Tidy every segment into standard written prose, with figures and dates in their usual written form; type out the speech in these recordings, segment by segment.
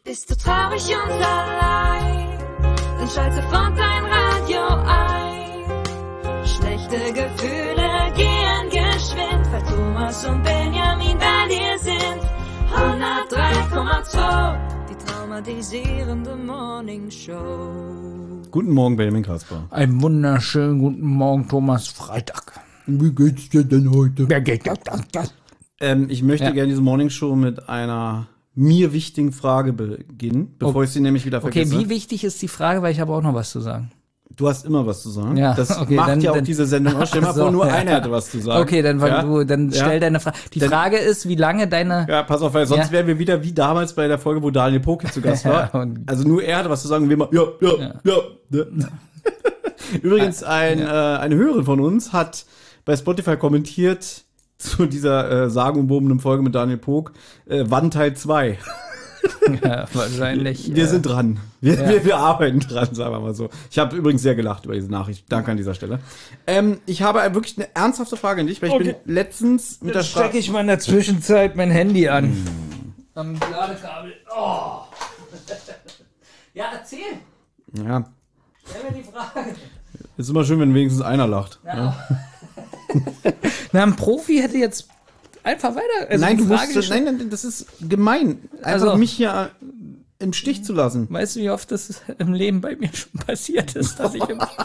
Bist du traurig und allein? Dann schalte sofort dein Radio ein. Schlechte Gefühle gehen geschwind, weil Thomas und Benjamin bei dir sind. 103,2, die traumatisierende Morning Show. Guten Morgen, Benjamin Kasper. Einen wunderschönen guten Morgen, Thomas. Freitag. Wie geht's dir denn heute? Wer geht das? Ich möchte gerne diese Morning Show mit einer mir wichtigen Frage beginnen, bevor ich sie nämlich wieder vergesse. Okay, wie wichtig ist die Frage, weil ich habe auch noch was zu sagen. Du hast immer was zu sagen. Ja, das okay, macht dann, ja auch dann, diese Sendung aus. Stell dir mal vor, nur einer hätte was zu sagen. Okay, dann, stell deine Frage. Die Frage ist, wie lange deine... Ja, pass auf, weil sonst wären wir wieder wie damals bei der Folge, wo Daniel Poki zu Gast war. Also nur er hatte was zu sagen und wir mal, ja. Übrigens, eine Hörerin von uns hat bei Spotify kommentiert zu dieser sagenumwobenen Folge mit Daniel Pog, wann Teil 2? Ja, wahrscheinlich. Wir sind dran. Wir arbeiten dran, sagen wir mal so. Ich habe übrigens sehr gelacht über diese Nachricht. Danke an dieser Stelle. Ich habe wirklich eine ernsthafte Frage an dich, weil ich bin letztens mit der stecke ich mal in der Zwischenzeit mein Handy an. Am Ladekabel. Oh. Ja, erzähl. Ja. Stell mir die Frage. Ist immer schön, wenn wenigstens einer lacht. Ja. Na, ein Profi hätte jetzt einfach weiter. Also nein, nein, das ist gemein. Einfach mich hier im Stich zu lassen. Weißt du, wie oft das im Leben bei mir schon passiert ist, dass ich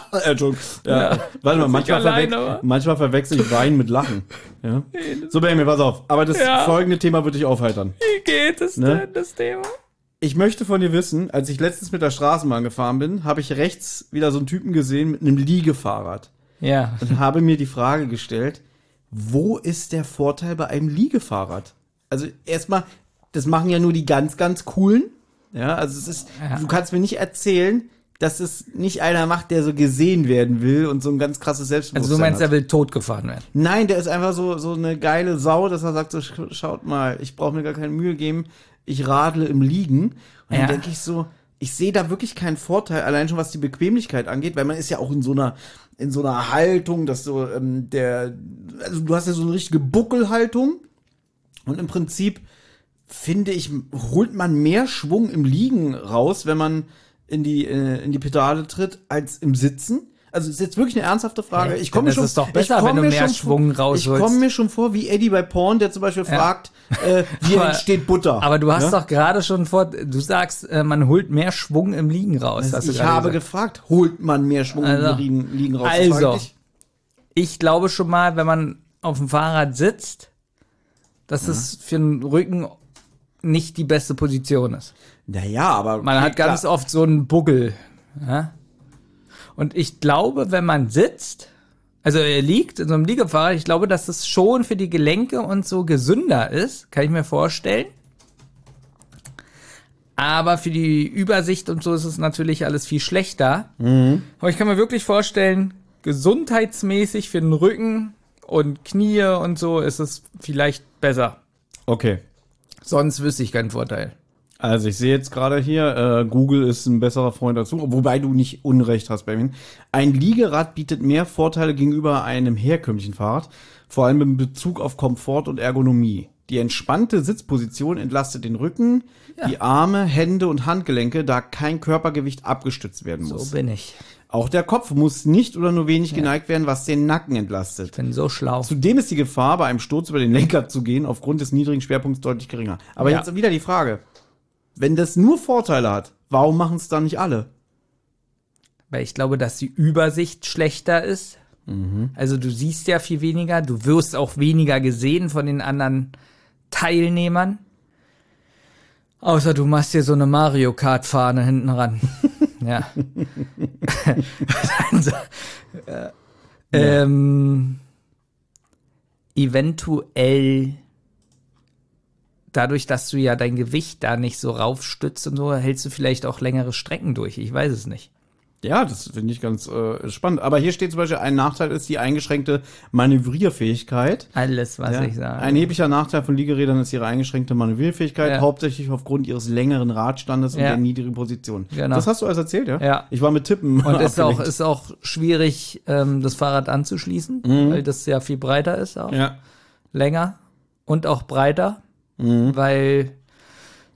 Warte mal, manchmal verwechsel ich Wein mit Lachen. Ja? So, Benjamin, pass auf. Aber das folgende Thema wird dich aufheitern. Wie geht es denn, das Thema? Ich möchte von dir wissen, als ich letztens mit der Straßenbahn gefahren bin, habe ich rechts wieder so einen Typen gesehen mit einem Liegefahrrad. Ja. Und habe mir die Frage gestellt, wo ist der Vorteil bei einem Liegefahrrad? Also erstmal, das machen ja nur die ganz, ganz coolen. Ja, also es ist, du kannst mir nicht erzählen, dass es nicht einer macht, der so gesehen werden will und so ein ganz krasses Selbstbewusstsein Also du meinst, hat. er will totgefahren werden? Nein, der ist einfach so eine geile Sau, dass er sagt so, schaut mal, ich brauche mir gar keine Mühe geben, ich radle im Liegen. Und dann denke ich so, ich sehe da wirklich keinen Vorteil, allein schon was die Bequemlichkeit angeht, weil man ist ja auch in so einer Haltung, dass so also du hast ja so eine richtige Buckelhaltung und im Prinzip finde ich, holt man mehr Schwung im Liegen raus, wenn man in die Pedale tritt, als im Sitzen. Also ist jetzt wirklich eine ernsthafte Frage. Ich komme mir schon, ist doch besser, wenn du mehr Schwung rausholst. Ich komme mir schon vor, wie Eddie bei Porn, der zum Beispiel fragt, wie entsteht Butter. Aber du hast doch gerade schon du sagst, man holt mehr Schwung im Liegen raus. Ich habe gefragt, holt man mehr Schwung im Liegen raus? Also, ich glaube schon mal, wenn man auf dem Fahrrad sitzt, dass es für den Rücken nicht die beste Position ist. Naja, aber man hat ganz oft so einen Buckel. Ja? Und ich glaube, wenn man sitzt, also er liegt in so einem Liegefahrrad, ich glaube, dass das schon für die Gelenke und so gesünder ist, kann ich mir vorstellen. Aber für die Übersicht und so ist es natürlich alles viel schlechter. Mhm. Aber ich kann mir wirklich vorstellen, gesundheitsmäßig für den Rücken und Knie und so ist es vielleicht besser. Okay. Sonst wüsste ich keinen Vorteil. Also ich sehe jetzt gerade hier, Google ist ein besserer Freund dazu, wobei du nicht Unrecht hast, Benjamin. Ein Liegerad bietet mehr Vorteile gegenüber einem herkömmlichen Fahrrad, vor allem in Bezug auf Komfort und Ergonomie. Die entspannte Sitzposition entlastet den Rücken, die Arme, Hände und Handgelenke, da kein Körpergewicht abgestützt werden muss. So bin ich. Auch der Kopf muss nicht oder nur wenig geneigt werden, was den Nacken entlastet. Ich bin so schlau. Zudem ist die Gefahr, bei einem Sturz über den Lenker zu gehen, aufgrund des niedrigen Schwerpunkts deutlich geringer. Aber jetzt wieder die Frage, wenn das nur Vorteile hat, warum machen es dann nicht alle? Weil ich glaube, dass die Übersicht schlechter ist. Mhm. Also du siehst ja viel weniger, du wirst auch weniger gesehen von den anderen Teilnehmern. Außer du machst dir so eine Mario Kart Fahne hinten ran. Ja. Eventuell dadurch, dass du ja dein Gewicht da nicht so raufstützt und so, hältst du vielleicht auch längere Strecken durch. Ich weiß es nicht. Ja, das finde ich ganz spannend. Aber hier steht zum Beispiel, ein Nachteil ist die eingeschränkte Manövrierfähigkeit. Alles, was ich sage. Ein erheblicher Nachteil von Liegerädern ist ihre eingeschränkte Manövrierfähigkeit, hauptsächlich aufgrund ihres längeren Radstandes und der niedrigen Position. Genau. Das hast du alles erzählt, ja? Ja. Ich war mit Tippen und ist auch schwierig, das Fahrrad anzuschließen, weil das ja viel breiter ist auch. Ja. Länger und auch breiter, weil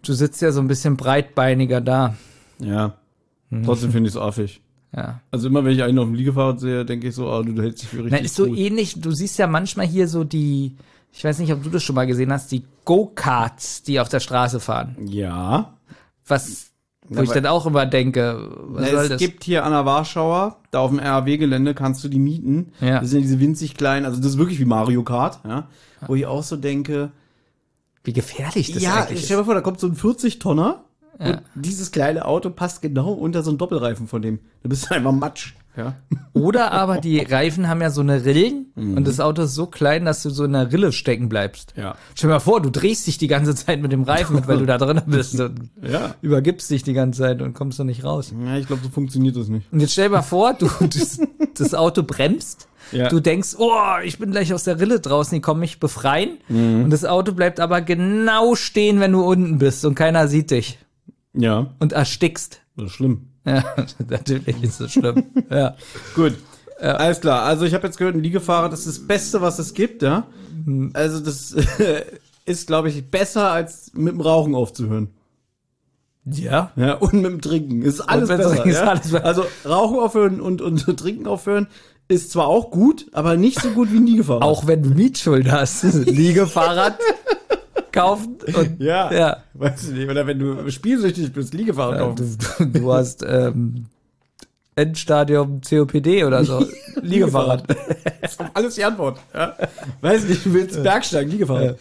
Du sitzt ja so ein bisschen breitbeiniger da. Ja. Trotzdem finde ich es affig. Ja. Also immer, wenn ich einen auf dem Liegefahrrad sehe, denke ich so, du hältst dich für richtig Ist so gut. ähnlich, du siehst ja manchmal hier so ich weiß nicht, ob du das schon mal gesehen hast, die Go-Karts, die auf der Straße fahren. Ja. Wo ich dann auch immer denke, was soll Es das? gibt hier an der Warschauer, da auf dem RAW-Gelände kannst du die mieten. Ja. Das sind ja diese winzig kleinen, also das ist wirklich wie Mario Kart, ja. Wo ich auch so denke, Wie gefährlich das ja, eigentlich stell dir ist. mal vor, da kommt so ein 40-Tonner und dieses kleine Auto passt genau unter so einen Doppelreifen von dem. Du bist einfach Matsch. Ja. Oder aber die Reifen haben ja so eine Rillen und das Auto ist so klein, dass du so in der Rille stecken bleibst. Ja. Stell dir mal vor, du drehst dich die ganze Zeit mit dem Reifen mit, weil du da drin bist und Ja. übergibst dich die ganze Zeit und kommst da nicht raus. Ja, ich glaube, so funktioniert das nicht. Und jetzt stell dir mal vor, das Auto bremst. Ja. Du denkst, oh, ich bin gleich aus der Rille draußen, die kommen mich befreien. Und das Auto bleibt aber genau stehen, wenn du unten bist und keiner sieht dich. Ja, Und erstickst. das ist schlimm. Ja, natürlich ist das schlimm. Ja. Gut. Alles klar. Also ich habe jetzt gehört, ein Liegefahrrad ist das Beste, was es gibt, ja. Also das ist, glaube ich, besser, als mit dem Rauchen aufzuhören. Ja. Ja, und mit dem Trinken. Ist alles mit dem besser. Trinken ist Ja? alles besser. Also Rauchen aufhören und Trinken aufhören ist zwar auch gut, aber nicht so gut wie ein Liegefahrrad. Auch wenn du Mietschuld hast. Liegefahrrad kaufen und Ja. Weißt du nicht. Oder wenn du spielsüchtig bist, Liegefahrrad kaufen. du hast Endstadium COPD oder so. Liegefahrrad. Das ist doch alles die Antwort. Ja? Weiß nicht, du willst Bergsteigen, Liegefahrrad.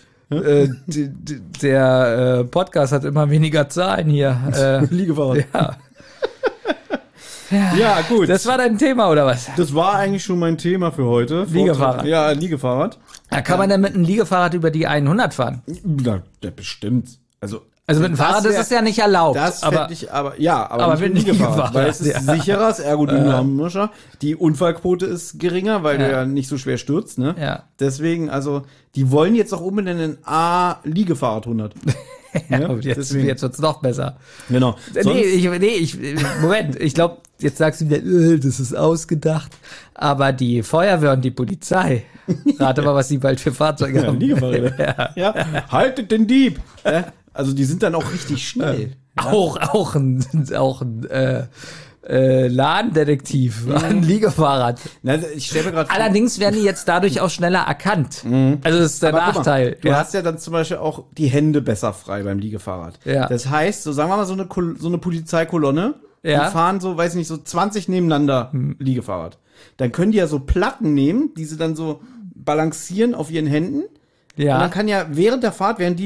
Der Podcast hat immer weniger Zahlen hier. Liegefahrrad. Ja. Ja, gut. Das war dein Thema, oder was? Das war eigentlich schon mein Thema für heute. Liegefahrrad. Ja, Liegefahrrad. Da kann man dann mit einem Liegefahrrad über die 100 fahren. Ja, bestimmt. Also Also mit dem Fahrrad ist es ja nicht erlaubt. Das aber fände ich aber nicht mit mit dem dem Liegefahrrad. Liegefahrrad, Weil es ist ja. sicherer, ist ergodynamischer. Die Unfallquote ist geringer, weil du ja nicht so schwer stürzt, ne? Ja. Deswegen, also, die wollen jetzt auch umbenennen in Liegefahrrad 100. ja, jetzt wird's noch besser. Genau. Moment, ich glaube, jetzt sagst du wieder, das ist ausgedacht. Aber die Feuerwehr und die Polizei, rate mal, was die bald für Fahrzeuge haben. Liegefahrräder. Ja. Haltet den Dieb! Also, die sind dann auch richtig schnell. Auch ein Ladendetektiv, ein Liegefahrrad. Na, ich stelle mir gerade vor, Allerdings werden die jetzt dadurch auch schneller erkannt. Also das ist der aber guck Nachteil. mal, du hast ja dann zum Beispiel auch die Hände besser frei beim Liegefahrrad. Ja. Das heißt, so sagen wir mal so eine Polizeikolonne, Ja. die fahren so, weiß nicht, so 20 nebeneinander Liegefahrrad. Dann können die ja so Platten nehmen, die sie dann so balancieren auf ihren Händen. Ja. Und dann kann ja während der Fahrt, können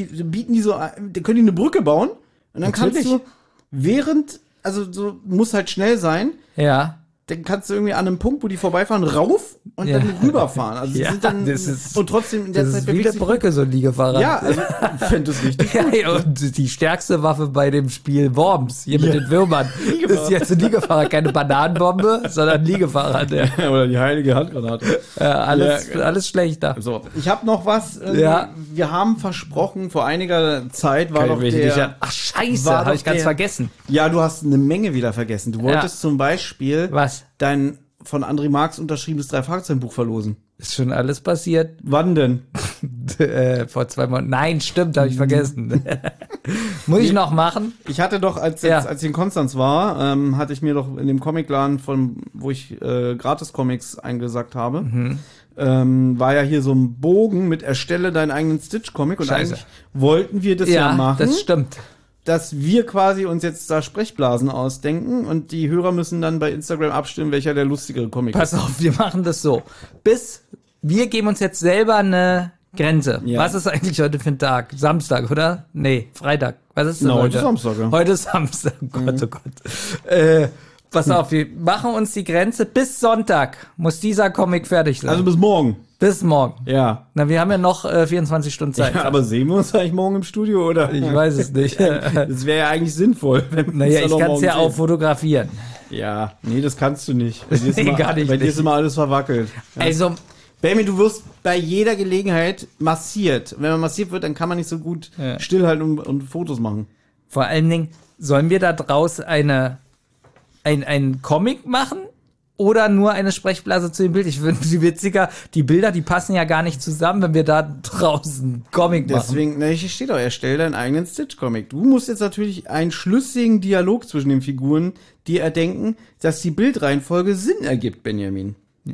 die eine Brücke bauen. Und dann Natürlich. kannst du also so muss halt schnell sein. Ja. Dann kannst du irgendwie an einem Punkt, wo die vorbeifahren, rauf und Ja. dann rüberfahren. Also die Ja, sind dann das ist- und trotzdem in der Das Zeit ist wie eine bewegt sich- Brücke, so ein Liegefahrrad. Ja, also ich fände das richtig. Ja, und die stärkste Waffe bei dem Spiel Worms, hier mit den Würmern, ist jetzt ein Liegefahrrad. Keine Bananenbombe, sondern ein Liegefahrrad. Ja. Oder die heilige Handgranate. Alles schlechter. So, ich habe noch was. Ja. Wir haben versprochen, vor einiger Zeit war doch der... Ach, scheiße, war habe doch ich ganz der- vergessen. Ja, du hast eine Menge wieder vergessen. Du wolltest zum Beispiel Was? dein von André Marx unterschriebenes 3-Fragezeichen-Buch verlosen. Ist schon alles passiert. Wann denn? Vor 2 Monaten. Nein, stimmt, habe ich vergessen. Muss ich noch machen? Ich hatte doch, als ich in Konstanz war, hatte ich mir doch in dem Comicladen, wo ich Gratis-Comics eingesackt habe, war ja hier so ein Bogen mit erstelle deinen eigenen Stitch-Comic und Scheiße. eigentlich wollten wir das ja machen, das stimmt. dass wir quasi uns jetzt da Sprechblasen ausdenken und die Hörer müssen dann bei Instagram abstimmen, welcher der lustigere Comic Pass auf, wir machen das so. Wir geben uns jetzt selber eine Grenze. Ja. Was ist eigentlich heute für ein Tag? Samstag, oder? Nee, Freitag. Was ist denn Na, heute? heute ist Samstag, ja. Heute ist Samstag. Oh Gott, oh Gott. Pass auf, wir machen uns die Grenze. Bis Sonntag muss dieser Comic fertig sein. Also bis morgen. bis morgen. Ja. Na, wir haben ja noch 24 Stunden Zeit. Ja, aber sehen wir uns eigentlich morgen im Studio, oder? Ich weiß es nicht. Das wäre ja eigentlich sinnvoll, wenn wir Naja, uns ich dann kann es morgen ja auch sehen. fotografieren. Ja, nee, das kannst du nicht. Bei dir ist, Nee, immer, gar nicht. bei dir ist immer alles verwackelt. Ja. Also, Benjamin, du wirst bei jeder Gelegenheit massiert. Wenn man massiert wird, dann kann man nicht so gut stillhalten und Fotos machen. vor allen Dingen, sollen wir da draus einen Comic machen? oder nur eine Sprechblase zu dem Bild. Ich finde sie witziger. Die Bilder, die passen ja gar nicht zusammen, wenn wir da draußen Comic machen. Deswegen, hier steht doch, erstell deinen eigenen Stitch-Comic. Du musst jetzt natürlich einen schlüssigen Dialog zwischen den Figuren dir erdenken, dass die Bildreihenfolge Sinn ergibt, Benjamin.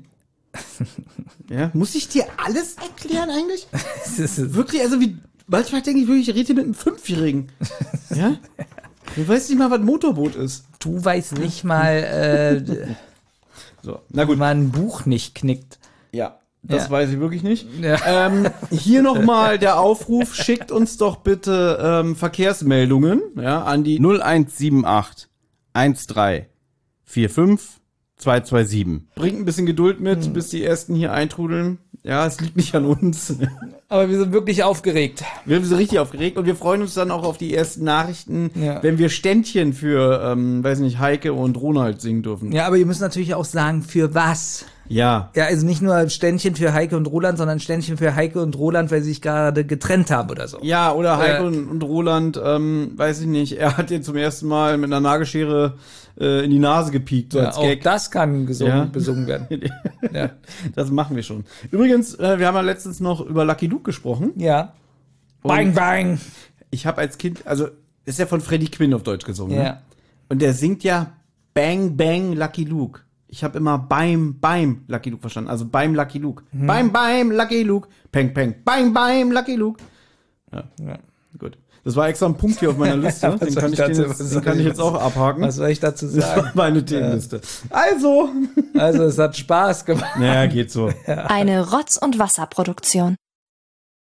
Ja, muss ich dir alles erklären eigentlich? Wirklich, also manchmal denke ich wirklich, ich rede hier mit einem 5-Jährigen. Ja? Du weißt nicht mal, was ein Motorboot ist. Du weißt nicht mal, so, na gut. wie man ein Buch nicht knickt. Ja, das weiß ich wirklich nicht. Ja. Hier nochmal der Aufruf, schickt uns doch bitte Verkehrsmeldungen an die 0178 13 45 227. Bringt ein bisschen Geduld mit, bis die ersten hier eintrudeln. Ja, es liegt nicht an uns. Aber wir sind wirklich aufgeregt. Wir sind richtig aufgeregt und wir freuen uns dann auch auf die ersten Nachrichten, wenn wir Ständchen für, weiß nicht, Heike und Ronald singen dürfen. Ja, aber ihr müsst natürlich auch sagen, für was. Ja. Ja, also nicht nur Ständchen für Heike und Roland, sondern Ständchen für Heike und Roland, weil sie sich gerade getrennt haben oder so. Ja, oder Heike und Roland, weiß ich nicht, er hat ihr zum ersten Mal mit einer Nagelschere in die Nase gepiekt, so als Gag. Auch das kann besungen werden. Ja. Das machen wir schon. Übrigens, wir haben ja letztens noch über Lucky Luke gesprochen. Ja. Bang, bang. Ich habe als Kind, also ist ja von Freddie Quinn auf Deutsch gesungen. Ja. Ne? Und der singt ja Bang, Bang, Lucky Luke. Ich habe immer beim Lucky Luke verstanden. Also beim Lucky Luke. Beim Lucky Luke. Peng, peng. Beim Lucky Luke. Ja. Gut. Das war extra ein Punkt hier auf meiner Liste. Den kann ich jetzt auch abhaken. Was soll ich dazu sagen? Das war meine Themenliste. Also, es hat Spaß gemacht. Naja, geht so. Eine Rotz- und Wasserproduktion.